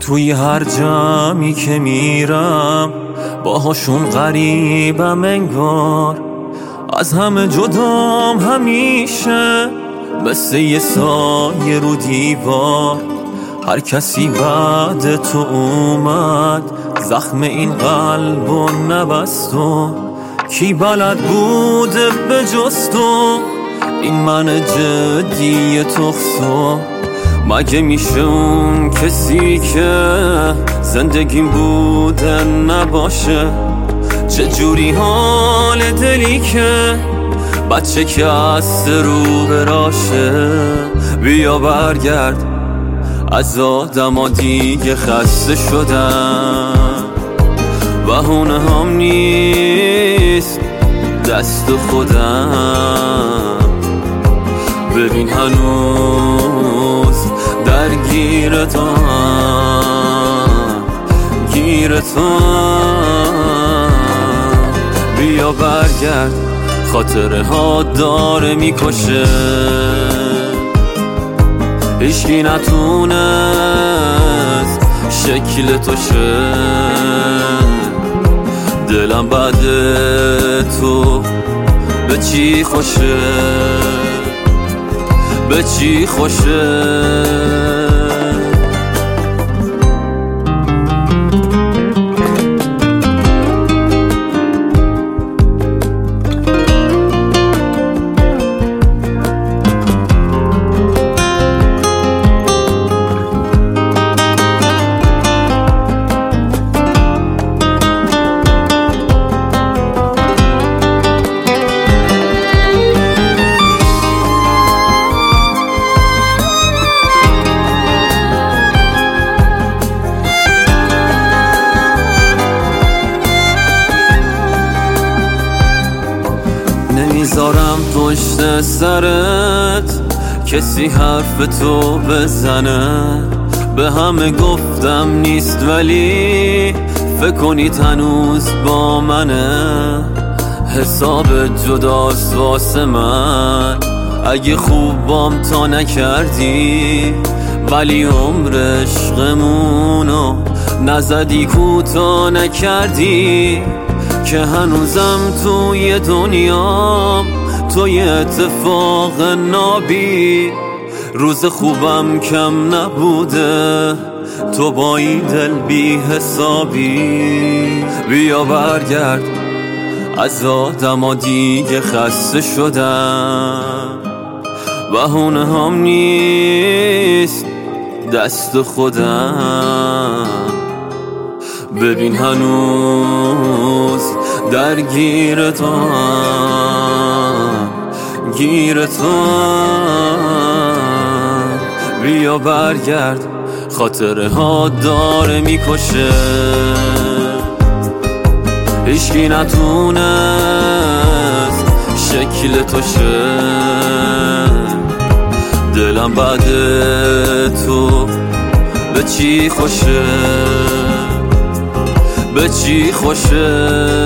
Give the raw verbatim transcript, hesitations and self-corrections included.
توی هر جمعی که میرم باهاشون غریبم انگار، از همه جدام همیشه مثل یه سایه رو دیوار. هر کسی بعد تو اومد زخم این قلب و نبست و کی بلد بوده به جز تو این من جدی تخصو. مگه میشه اون کسی که زندگیم بوده نباشه؟ چجوری حال دلی که بچه که از رو براشه؟ بیا برگرد، از آدما دیگه خسته شدم. بهونه هم نیست دست خودم. ببین هنوز درگیر تو هم، گیر تو. بیا برگرد، خاطره ها داره میکشه. هیچکی نتونست شکل تو شه. دلم بعد تو به چی خوشه، به چی خوشه. نمیذارم پشت سرت کسی حرف تو بزنه. به همه گفتم نیست ولی فکر کنید هنوز با منه. حساب جداست واسه من اگه خوبم تا نکردی، ولی عمر عشقمونو نزدی کوتا نکردی. که هنوزم توی دنیام توی اتفاق نابی. روز خوبم کم نبوده تو با این دل بی حسابی. بیا برگرد، از آدما دیگه خسته شدم. بهونه هم نیست دست خودم. ببین هنوز درگیر تو هم، گیر تو. بیا برگرد، خاطره ها داره میکشه. هیچکی نتونست شکل تو شه. دلم بعد تو به چی خوشه، به چی خوشه.